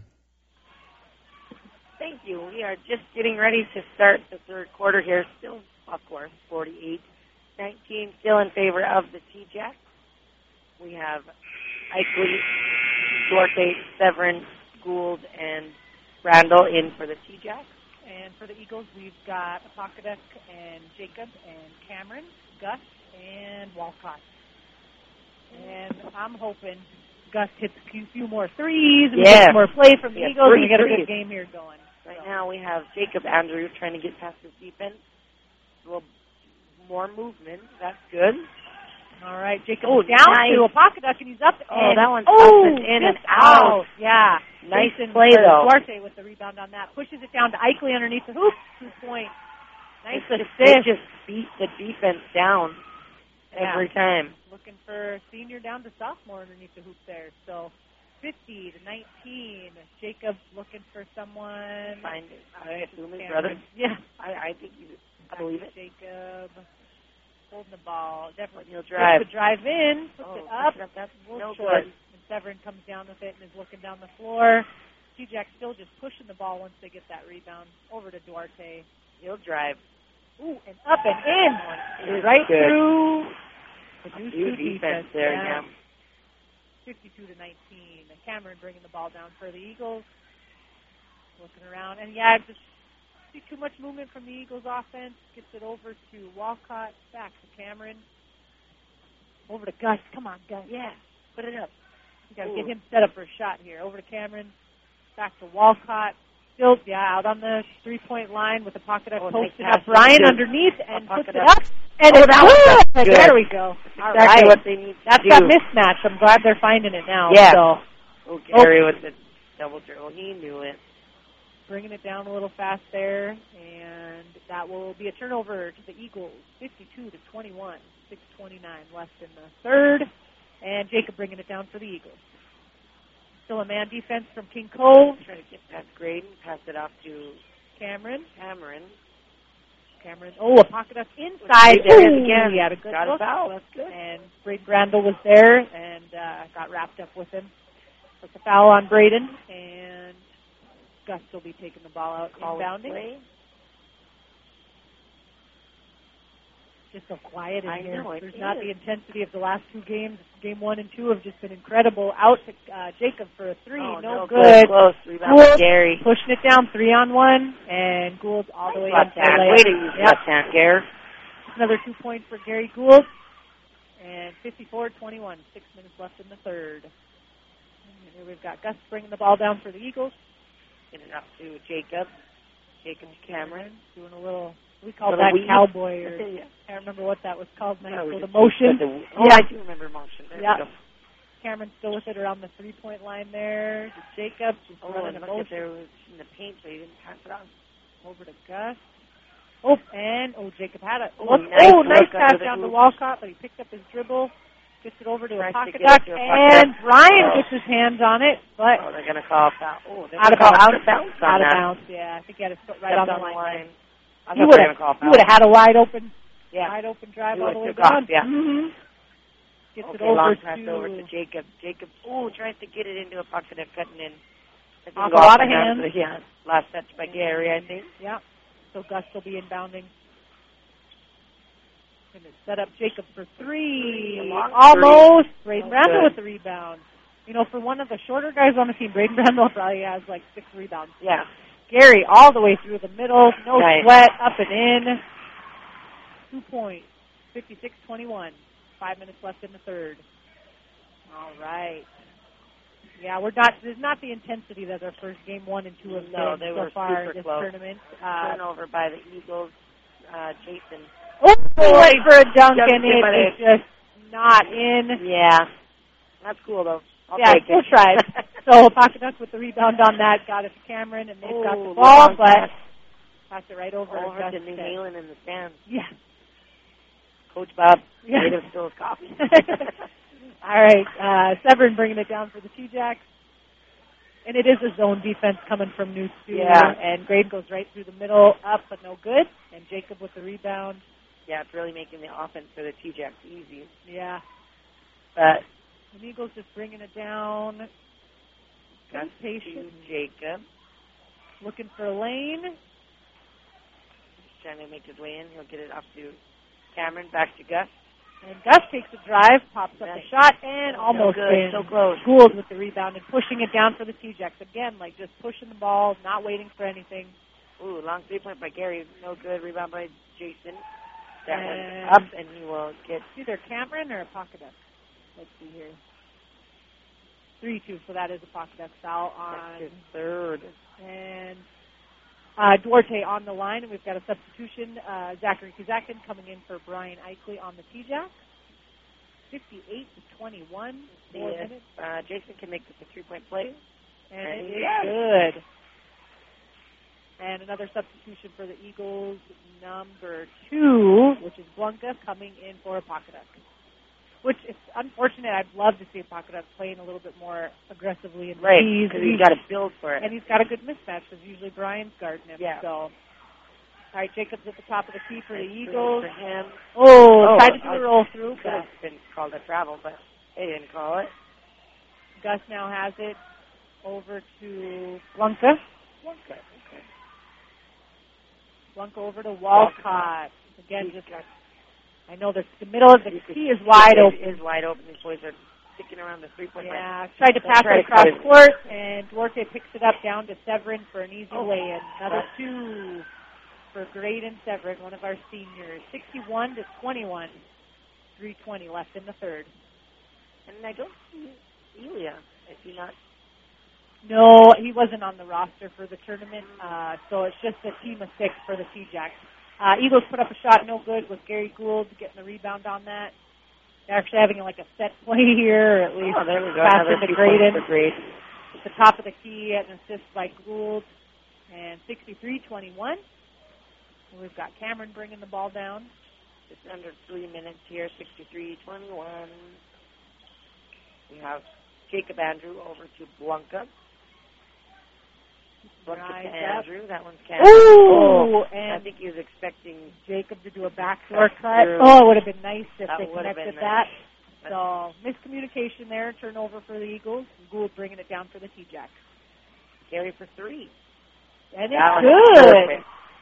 Thank you. We are just getting ready to start the third quarter here. Still, of course, forty-eight nineteen, still in favor of the T-Jacks. We have Ikley, Duarte, Severin, Gould, and Randall in for the T-Jacks. And for the Eagles, we've got Apokadek and Jacob and Cameron, Gus, and Walcott. And I'm hoping Gus hits a few, few more threes, and yeah. we get more play from the yeah, Eagles, three, and we get a threes. good game here going. Right so. now we have Jacob Andrew trying to get past his defense. A little more movement. That's good. All right, Jacob oh, down nice. to Apokadek, and he's up. Oh, and, that one's oh, up and in and out. Yeah. Nice Jason, play, though. Duarte with the rebound on that. Pushes it down to Ikley underneath the hoop. Two point. Nice it's assist. Just, they just beat the defense down yeah. every time. Looking for senior down to sophomore underneath the hoop there. So fifty to nineteen. Jacob looking for someone. Find it. I assume his Cameron. brother. Yeah. I, I think you. I believe it. Jacob holding the ball. Definitely. He'll drive. Puts the drive in. Puts oh, it up. It up. That's no short. good. And Severin comes down with it and is looking down the floor. T-Jack still just pushing the ball once they get that rebound over to Duarte. He'll drive. Ooh, and up and in. It's right good. through the New defense, defense there, yeah. yeah. fifty-two to nineteen. And Cameron bringing the ball down for the Eagles. Looking around. And, yeah, just see too much movement from the Eagles offense. Gets it over to Walcott. Back to Cameron. Over to Gus. Come on, Gus. Yeah, put it up. You got to get him set up for a shot here. Over to Cameron. Back to Walcott. Still, yeah, out on the three-point line with the pocket up, oh, posted nice up. Ryan Good. underneath and I'll puts it up. up. And Oh, it's that was good. good. There we go. All Exactly right. what they need to That's do. that mismatch. I'm glad they're finding it now. Yeah. So Oh, Gary with the double dribble. He knew it. bringing it down a little fast there, and that will be a turnover to the Eagles, fifty-two to twenty-one, six twenty-nine left in the third, and Jacob bringing it down for the Eagles. Still a man defense from King Cove. Trying to get past Graydon, pass it off to Cameron. Cameron. Cameron. Oh, a pocket up inside. There it is Ooh, again. He had a good Got a look. foul. That's good. And Braden Brandel was there and uh, got wrapped up with him. That's a foul on Braden, and Gus will be taking the ball out, Call inbounding. play. Just so quiet in I here. know, it There's not is. the intensity of the last two games. Game one and two have just been incredible. Out to uh, Jacob for a three. Oh, no, no good. Close. Rebound Gould by Gary. pushing it down three on one, and Gould all the way up Left to hand. the Way to use Yep. left hand, Gary. Another two points for Gary Gould. And fifty-four twenty-one. Six minutes left in the third. And here we've got Gus bringing the ball down for the Eagles. Get it up to Jacob. Jacob to Cameron. Doing a little, we call Little that weave. cowboy, or Yeah. I can't remember what that was called now. No, So we the just- motion. the- oh, Yeah. I do remember motion. There Yeah. we go. Cameron's still with it around the three-point line there. To Jacob, just Oh, running and a look at motion there was in the paint, so he didn't pass it on. over to Gus. Oh, and, oh, Jacob had it. Oh, Look, nice oh, look nice under pass the down to hoop. Walcott, but he picked up his dribble, gets it over to Tries a to pocket get it duck, to a pocket and duck. Brian Oh. gets his hands on it, but Oh, they're going to call foul. Oh, they're out of gonna call bounds. out of bounds on Out of that. bounds, yeah. I think he had his foot right Stepped on the line. I He thought would they were have going to call he foul. would have had a wide open, Yeah. wide open drive He all the would've way took down. off, yeah. Mm-hmm. Gets Okay, it over long to, pass over to Jacob. Jacob, oh, tries to get it into a pocket and cutting in. It didn't Off go a lot my of hands. but Yeah, last touch by Gary, I think. Yeah. So Gus will be inbounding. Going to set up Jacob for three. A long Almost. three. Braden Oh, Brandel good. with the rebound. You know, for one of the shorter guys on the team, Braden Brandel probably has like six rebounds. Yeah. Gary all the way through the middle. No Right. sweat. Up and in. Two points. fifty-six twenty-one. Five minutes left in the third. All right. Yeah, we're not. There's not the intensity that our first game one and two have No, been they so were far super in this close. tournament. Uh, Turnover by the Eagles. Uh, Jason. oh, he went for a dunk Jumped and in, it but is it- just not in. Yeah. That's cool, though. I'll yeah, take still it. tried. So pocket dunk with the rebound on that, got it to Cameron, and they've Oh, got the ball, long but pass. pass it right over, Over Gus to New Ted. Halen in the stands. Yeah. Coach Bob, Yeah. made him still his coffee. All right, uh, Severn bringing it down for the T-Jacks. And it is a zone defense coming from New Sioux. Yeah. And Grade goes right through the middle, up, but no good. And Jacob with the rebound. Yeah, it's really making the offense for the T-Jacks easy. Yeah. But And Eagles just bringing it down. Gus Good patient. to Jacob. Looking for a lane. He's trying to make his way in. He'll get it up to Cameron, back to Gus. And Gus takes a drive, pops up Nice. a shot, and So almost good, in. so close. Gould with the rebound and pushing it down for the T-Jacks. Again, like just pushing the ball, not waiting for anything. Ooh, long three-point by Gary. No good. Rebound by Jason. That And- one's up, and he will get It's either Cameron or a pocket duck. Let's see here. three two, so that is a pocket duck foul that's on. his third. And uh, Duarte on the line, and we've got a substitution. Uh, Zachary Kazakin coming in for Brian Eichley on the T-Jacks. fifty-eight to twenty-one, four See if minutes, uh, Jason can make this a three-point play. and And it he is got it. good. And another substitution for the Eagles, number two, which is Blanca, coming in for a pocket duck. Which is unfortunate. I'd love to see a pocket duck playing a little bit more aggressively in the Right, Ds. because he's got to build for it. And he's got a good mismatch because usually Brian's guarding him. Yeah. So, all right, Jacob's at the top of the key for the Nice Eagles. For him. Oh, Oh, tried to do I- a roll through, Could but have been called a travel, but they didn't call it. Gus now has it over to Blanca. Okay, okay. Blanca over to Walcott. Again, He's just got- I know the, the middle of the you could key is see wide it open. is wide open. These boys are sticking around the three-point line. Yeah, tried to They'll pass try it to across cut it. court, and Duarte picks it up down to Severin for an easy Oh. lay-in. Another Right. two for Graydon Severin, one of our seniors. sixty-one to twenty-one. three twenty left in the third. And I don't see Elia. Is he not? No, he wasn't on the roster for the tournament, uh, so it's just a team of six for the T-Jacks. Uh, Eagles put up a shot, no good, with Gary Gould getting the rebound on that. They're actually having like a set play here, or at least Oh, there we go. pass Another into two Graydon. points for Graydon. At the top of the key, an assist by Gould, and sixty-three twenty-one. And we've got Cameron bringing the ball down. Just under three minutes here, sixty-three twenty-one. We have Jacob Andrew over to Blanca. Blanca Rise to up. Andrew. That one's Cameron. Ooh, I and think he was expecting Jacob to do a backdoor Cut cut. through. Oh, it would have been nice if That they would have connected been that. nice. So, miscommunication there, turnover for the Eagles. Gould bringing it down for the T-Jacks. Gary for three. And That it's was good. perfect.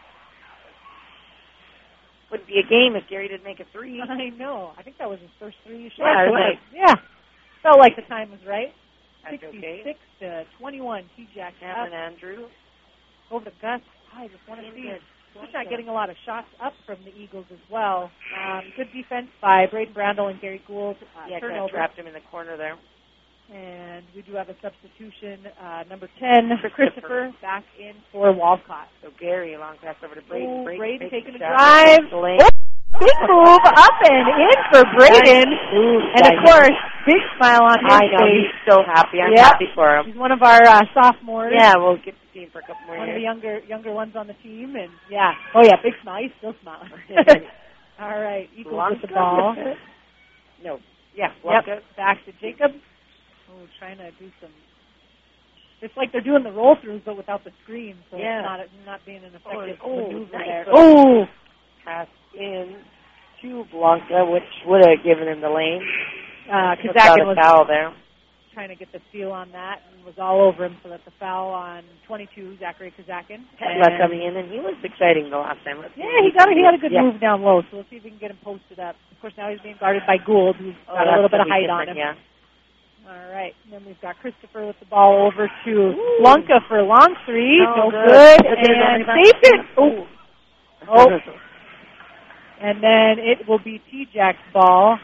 Wouldn't be a game if Gary didn't make a three. I know. I think that was his first three shot Yeah, it tonight. Yeah. Felt like the time was right. That's okay. sixty-six to twenty-one. T-Jacks Cameron up Andrew. over to Gus. I just want to see Good. Just not getting a lot of shots up from the Eagles as well. Um, good defense by Braden Brandel and Gary Gould. Uh, Yeah, kind of turnover. trapped him in the corner there. And we do have a substitution, uh, number ten, for Christopher, back in for Walcott. So Gary, a long pass over to Braden. Oh, Braden, Braden takes taking a shot. drive. The lane. Big move up and in for Braden. Ooh, And of nice. course, big smile on his I know, face. he's so happy. I'm Yep. happy for him. He's one of our uh, sophomores. Yeah, we'll get to see him for a couple more One of the years. younger younger ones on the team, and yeah, oh yeah, big smile. He's still smiling. All right, Eagles with the ball. No, yeah, Yep, Blanca. back to Jacob. Oh, trying to do some. It's like they're doing the roll throughs, but without the screen, so Yeah. it's not not being an effective Oh, maneuver nice. there. Oh, Pass in to Blanca, which would have given him the lane. uh, Without Kazakin a was foul there. trying to get the steal on that and was all over him, so that's a foul on twenty-two, Zachary Kazakin. Tesla And- coming in, and he was exciting the last time. Let's see Yeah, what he got he had a good yeah. move down low, so let's see if we can get him posted up. Of course, now he's being guarded by Gould, who's Oh, got a that's little bit of gonna be height on him. different, Yeah. All right, and then we've got Christopher with the ball over to Blanca for a long three. No No good. good, Good, good, and good. saved it. Oh, oh. And then it will be T-Jack's ball.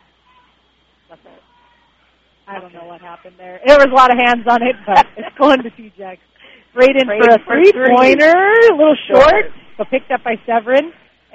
I don't know what happened there. There was a lot of hands on it, but it's going to T-Jack. Braden for Braden a for three-pointer, a little short, Short. but picked up by Severin.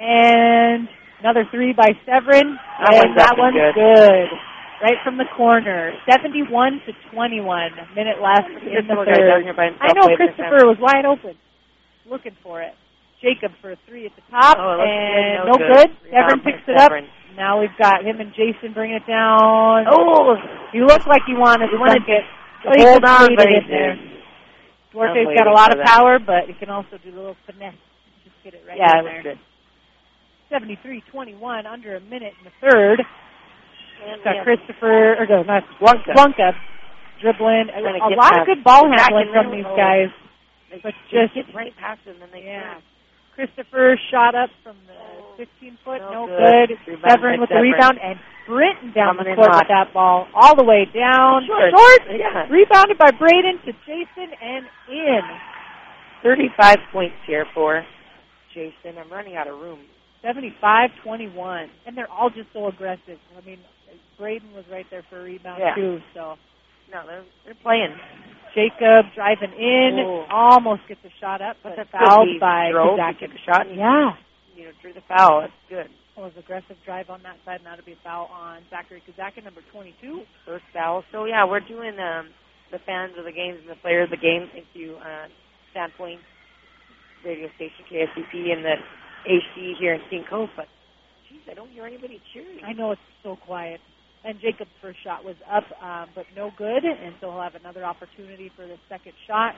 And another three by Severin, That and one's that up and one's good. good. Right from the corner, seventy-one to twenty-one. Minute left in the This little guy down third. here by himself I know waiting for Christopher was wide open, looking for it. Jacob for a three at the top, Oh, it looks and good. no No good. good. Severin Rebound by picks it up. Severin. Now we've got him and Jason bringing it down. Oh, He looked like he wanted to wanted dunk it. to But he hold just on, laid but it he in there. did. Duarte's I'm got a waiting lot for of that. power, but he can also do a little finesse. Just get it right yeah, in it there. was good. seventy-three twenty-one, under a minute in the third. And Got we have Christopher, or no, not Blanca. Blanca dribbling. A, Trying to a get lot of past- good ball back handling in from there. these Oh. guys. They But just just, get right past them, and they yeah. turn. Christopher shot up from the fifteen foot, No no, good. good. Rebound Severin by with the Severin. rebound, and Britton down Coming the in court hot. with that ball, all the way down. Short. Short. Yeah. Rebounded by Braden to Jason and in. thirty-five points here for Jason. I'm running out of room. seventy-five twenty-one. And they're all just so aggressive. I mean, Braden was right there for a rebound, Yeah. too. So No, they're they're playing. Jacob driving in, Oh. almost gets a shot up, but That's fouled good. He by drove, he Kazakin. took a shot, and he, Yeah. you know, drew the foul. That's good. It was aggressive drive on that side, and that'll be a foul on Zachary Kazakin, number twenty-two. First foul. So yeah, we're doing um, the fans of the games and the players of the game. Thank you, uh, Sandpoint radio station K S D P and the A C here in King Cove. But geez, I don't hear anybody cheering. I know it's so quiet. And Jacob's first shot was up, um, but no good, and so he'll have another opportunity for the second shot.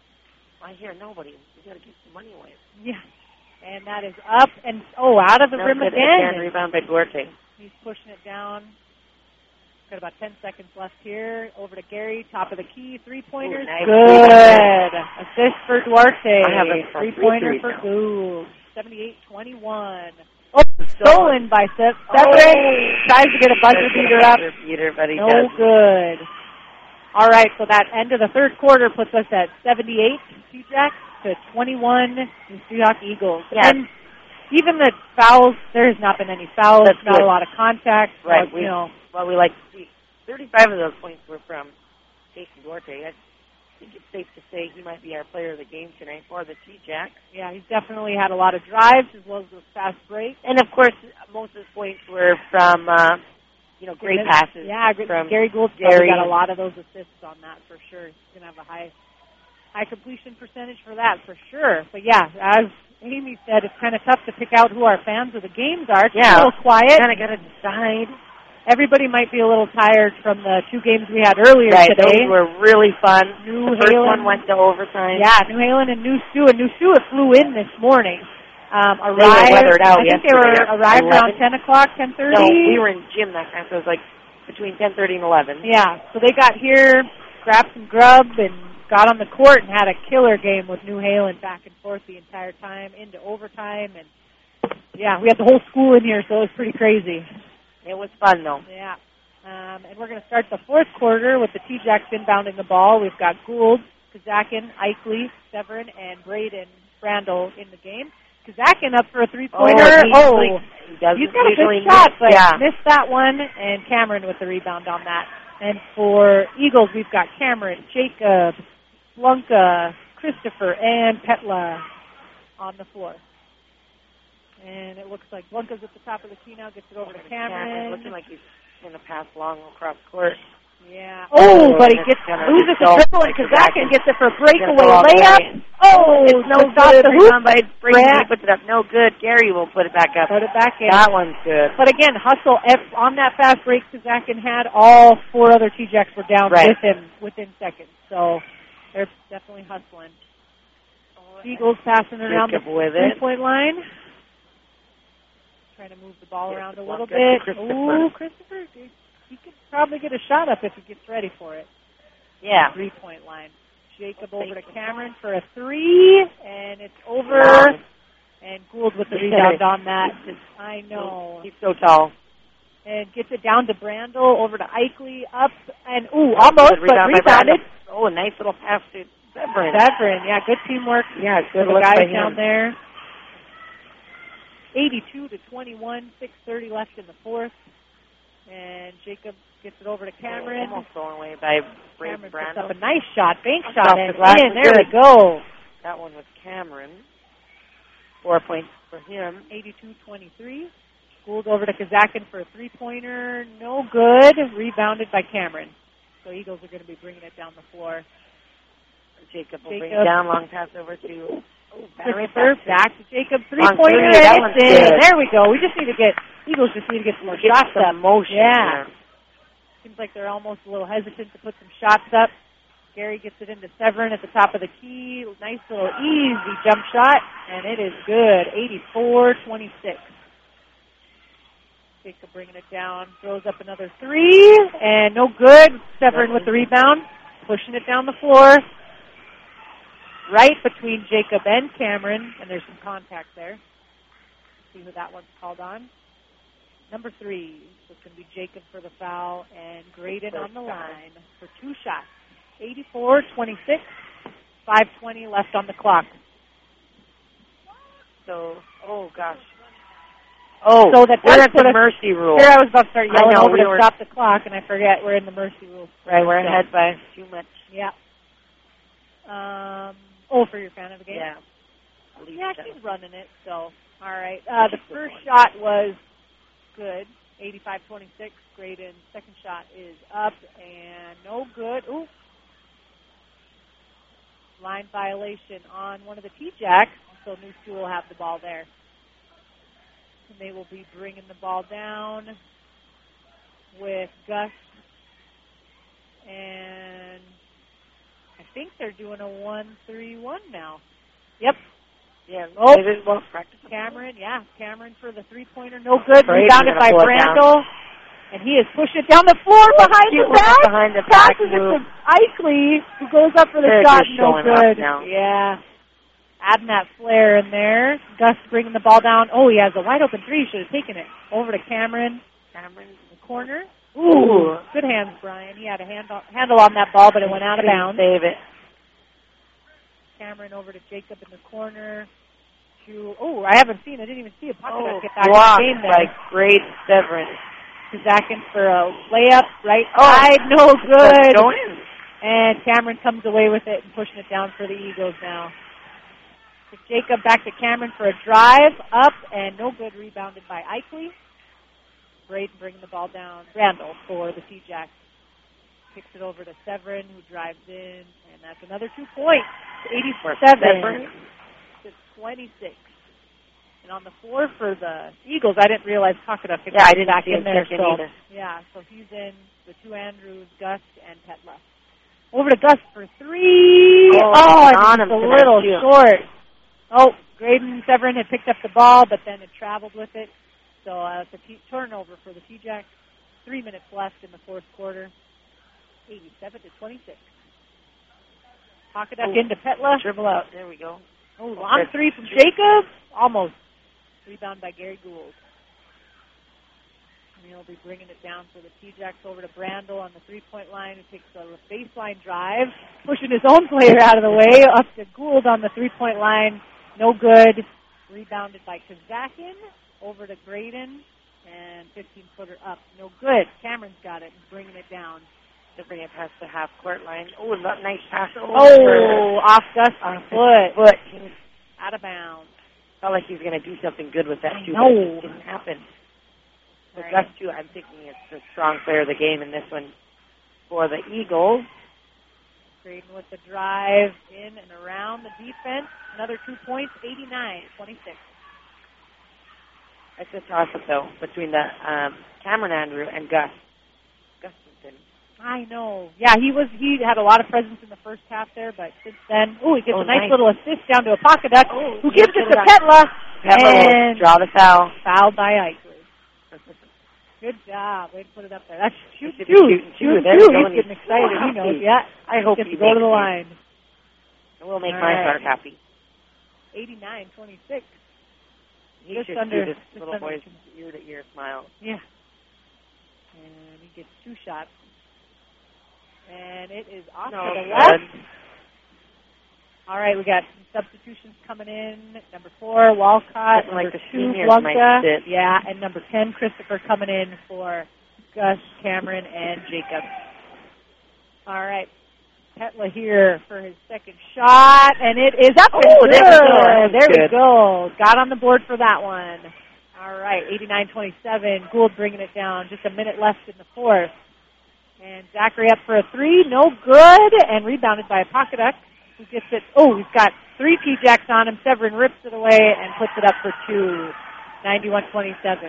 I hear nobody. We got to get some money away. Yeah. And that is up, and oh, out of the No rim good. again. Rebound by Duarte. He's pushing it down. Got about ten seconds left here. Over to Gary, top of the key, three-pointers. Ooh, nice. Good. Assist for Duarte. I have it for Three-pointer three for now. Gould. seventy-eight twenty-one. Oh, stolen by Seth. Severin Oh. tries to get a buzzer beater up. Buzzer beater, but he No doesn't. good. All right, so that end of the third quarter puts us at seventy-eight T-Jacks to twenty-one Seahawk Eagles. Yeah. And even the fouls, there has not been any fouls. That's not good. a lot of contact. Right. So, We, you know, well, we like to see. thirty-five of those points were from Jason Duarte. That's I think it's safe to say he might be our player of the game tonight for the T-Jacks. Yeah, he's definitely had a lot of drives as well as those fast breaks. And, of course, most of his points were from, uh, you know, great passes. Yeah, from Gary Gould Gary. got a lot of those assists on that for sure. He's going to have a high high completion percentage for that for sure. But, yeah, as Amy said, it's kind of tough to pick out who our fans of the games are. It's yeah. a little quiet. Kind of got to decide. Everybody might be a little tired from the two games we had earlier right, today. Those were really fun. New the first Halen, one went to overtime. Yeah, New Halen and New Sioux. And New Sioux flew in this morning. Um, arrived, they were weathered out I think yesterday. they were arrived around ten o'clock, ten thirty. No, we were in gym that time, so it was like between ten thirty and eleven. Yeah, so they got here, grabbed some grub, and got on the court and had a killer game with New Halen back and forth the entire time into overtime. And, yeah, we had the whole school in here, so it was pretty crazy. It was fun, though. Yeah. Um, and we're going to start the fourth quarter with the T-Jacks inbounding the ball. We've got Gould, Kazakin, Eichley, Severin, and Braden Brandel in the game. Kazakin up for a three-pointer. Oh, oh he he's got a good shot, miss, but yeah. missed that one, and Cameron with the rebound on that. And for Eagles, we've got Cameron, Jacob, Blanca, Christopher, and Petla on the floor. And it looks like Blanca's at the top of the key now, gets it over to Cameron. Cameron looking like he's going to pass long across court. Yeah. Oh, but he gets loses the dribble, and Kazakin gets it for a breakaway layup. Oh, it's no good. The hoop by Brady. He puts it up. No good. Gary will put it back up. Put it back in. That one's good. But again, hustle on that fast break Kazakin had. All four other T-Jacks were down right. with him within seconds. So they're definitely hustling. Eagles passing it around the three-point line. Trying to move the ball around a little bit. Ooh, Christopher. He could probably get a shot up if he gets ready for it. Yeah. Three-point line. Jacob over to Cameron for a three, and it's over. Wow. And Gould with the rebound on that. I know. He's so tall. And gets it down to Brandel, over to Eichley, up, and ooh, almost, but rebounded. Oh, a nice little pass to Severin. Severin, yeah, good teamwork. Yeah, good the look guys by him. down there. eighty-two to twenty-one, six thirty left in the fourth. And Jacob gets it over to Cameron. Almost thrown away by Brady Cameron Brandel. puts up a nice shot, bank shot, and in. There we go. That one was Cameron. Four points for him. eighty-two twenty-three. Gould over to Kazakin for a three-pointer. No good. Rebounded by Cameron. So Eagles are going to be bringing it down the floor. Jacob will Jacob. bring it down. Long pass over to oh, Christopher. Back to Jacob. Three-pointer. Three. And it's in. There we go. We just need to get, Eagles just need to get some more get shots some up. Motion yeah. there. Seems like they're almost a little hesitant to put some shots up. Gary gets it into Severin at the top of the key. Nice little easy jump shot, and it is good. eighty-four twenty-six. Jacob bringing it down, throws up another three, and no good. Severin with the rebound, pushing it down the floor. Right between Jacob and Cameron, and there's some contact there. See who that one's called on. Number three, so it's going to be Jacob for the foul, and Graydon on the line for two shots. eighty-four twenty-six, five twenty left on the clock. So, oh gosh. Oh, so that we're at the us, mercy rule. Here I was about to start yelling know, over we to were, stop the clock, and I forget we're in the mercy rule. Right, we're ahead by too much. Yeah. Um. Oh, for your fan of the game? Yeah. Yeah, she's running it, so. All right. Uh, the first shot was good, eighty-five twenty-six. Graydon's second shot is up, and no good. Ooh. Line violation on one of the T-Jacks, so New Sioux will have the ball there. And they will be bringing the ball down with Gus, and I think they're doing a one three one now. Yep. Yeah. Oh, well, practice. Cameron, yeah, Cameron for the three-pointer, no good. Brady's Rebounded by Brandel, and he is pushing it down the floor behind the back. Behind the back passes it move. to Eichley, who goes up for the They're shot, just no showing good. up now. Yeah. Adding that flare in there. Gus bringing the ball down. Oh, he has a wide open three. Should have taken it. Over to Cameron. Cameron in the corner. Ooh, good hands, Brian. He had a handle, handle on that ball, but it went out of bounds. Save it. Cameron over to Jacob in the corner. To, oh, I haven't seen. I didn't even see a pocket oh, get back blocked in the game there. by great Severin. Kazakin for a layup, right oh, side, no good. And Cameron comes away with it and pushing it down for the Eagles now. So Jacob back to Cameron for a drive, up, and no good, rebounded by Eichley. Braden bringing the ball down. Randall for the T-Jacks. Kicks it over to Severin, who drives in, and that's another two points. eighty-seven to twenty-six. And on the floor for the Eagles, I didn't realize Kakaduk had Yeah, I didn't back see in him there. check in So, either. yeah, so he's in, the two Andrews, Gus, and Petla. Over to Gus for three. Oh, Oh, it's on just him a tonight, little too. short. Oh, Graydon Severin had picked up the ball, but then it traveled with it. So uh, it's a t- turnover for the T-Jacks. Three minutes left in the fourth quarter. eighty-seven to twenty-six. Kakaduk Oh, into Petla. Dribble out. There we go. Oh, long three from Jacob. Almost. Rebound by Gary Gould. And he'll be bringing it down for the T-Jacks over to Brandel on the three-point line, who takes a baseline drive, pushing his own player out of the way, up to Gould on the three-point line. No good. Rebounded by Kazakin. Over to Graydon. And fifteen-footer up. No good. Cameron's got it, bringing it down. To bring it past the half-court line. Oh, a nice pass. Oh, off Gus' Off his foot. foot. He was- Out of bounds. felt like he was going to do something good with that, I too. know. But it just didn't happen. But Right. Gus, too, I'm thinking it's the strong player of the game in this one for the Eagles. Graydon with the drive in and around the defense. Another two points, eighty-nine twenty-six. It's a toss-up, though, between the um, Cameron Andrew and Gus. Gustafson. I know. Yeah, he was. He had a lot of presence in the first half there, but since then, oh, he gets Oh, a nice, nice. little assist down to a Pakaduk, Oh, who he gives it gets to it Petla, Petla and will draw the foul. fouled by Eichley. Good job. Way to put it up there. That's shoot, He shoot, should be shooting, shoot, too. There we shoot. go. He's getting excited. He knows. Yeah. I hope Gets he to go to makes the it. line. It will make All my right. heart happy. eighty-nine twenty-six. He Just should under- see this just little under- boy's ear-to-ear smile. Yeah. And he gets two shots. And it is off No to the good. left. All right, we got some substitutions coming in. Number four, Walcott. Looking like Number the two, seniors Blanca. might sit. Yeah, and number ten, Christopher, coming in for Gus, Cameron, and Jacob. All right. Petla here for his second shot, and it is up and Oh, good. there we go. That was There we good. go. Got on the board for that one. All right, eighty-nine twenty-seven. Gould bringing it down. Just a minute left in the fourth. And Zachary up for a three. No good. And rebounded by a Pakaduk, who gets it. Oh, he's got three T-Jacks on him. Severin rips it away and puts it up for two. ninety-one twenty-seven.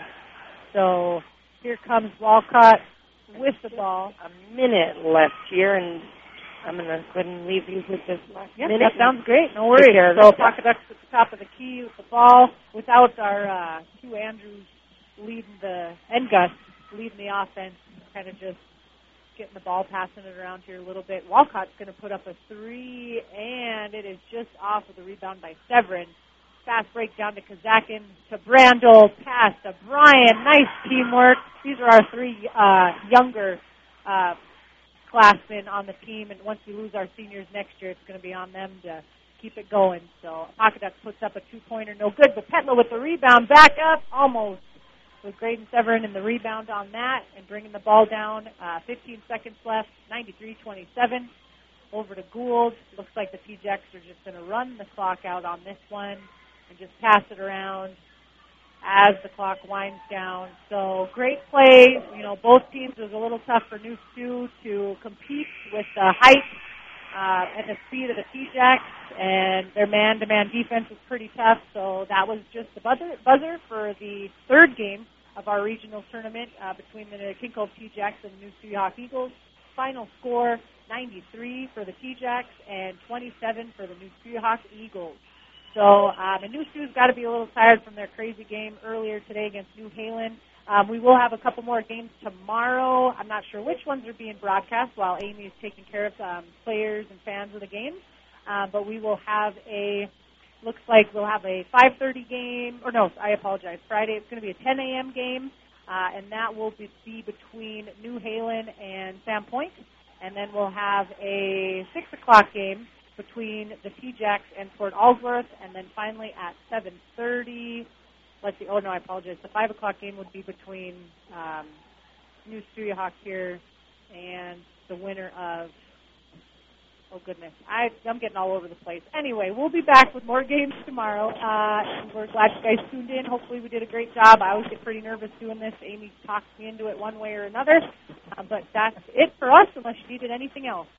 So here comes Walcott with the ball. A minute left here, and I'm going to go ahead and leave you with this last Yep, minute. that sounds great. No Take care worries. of So it. Pakaduk's at the top of the key with the ball, without our uh, two Andrews leading the and Gus leading the offense, kind of just getting the ball, passing it around here a little bit. Walcott's going to put up a three, and it is just off of the rebound by Severin. Fast break down to Kazakin, to Brandel, pass to Brian. Nice teamwork. These are our three uh, younger uh, classmen on the team, and once we lose our seniors next year, it's going to be on them to keep it going. So Pakaduk puts up a two-pointer, no good, but Petla with the rebound, back up, almost, with Graydon Severin and the rebound on that, and bringing the ball down. Uh, fifteen seconds left, ninety-three twenty-seven. Over to Gould. Looks like the T-Jacks are just going to run the clock out on this one and just pass it around as the clock winds down. So great play. You know, both teams, it was a little tough for New Sioux to compete with the height uh, and the speed of the T-Jacks, and their man-to-man defense was pretty tough. So that was just the buzzer, buzzer for the third game of our regional tournament uh, between the King Cove T-Jacks and the New Sioux Hawk Eagles. Final score, ninety-three for the T-Jacks and twenty-seven for the New Sioux Hawk Eagles. So um, and New Sioux's got to be a little tired from their crazy game earlier today against New Halen. Um, we will have a couple more games tomorrow. I'm not sure which ones are being broadcast while Amy is taking care of um, players and fans of the games. Uh, but we will have a, looks like we'll have a five thirty game, or no, I apologize, Friday. It's going to be a ten a.m. game, uh, and that will be between New Halen and Sam Point. And then we'll have a six o'clock game between the T-Jacks and Port Allsworth, and then finally at seven thirty, let's see, oh no, I apologize, the five o'clock game would be between um, New Sioux Hawk here and the winner of Oh, goodness. I, I'm getting all over the place. Anyway, we'll be back with more games tomorrow. Uh, we're glad you guys tuned in. Hopefully we did a great job. I always get pretty nervous doing this. Amy talks me into it one way or another. Uh, but that's it for us unless you needed anything else.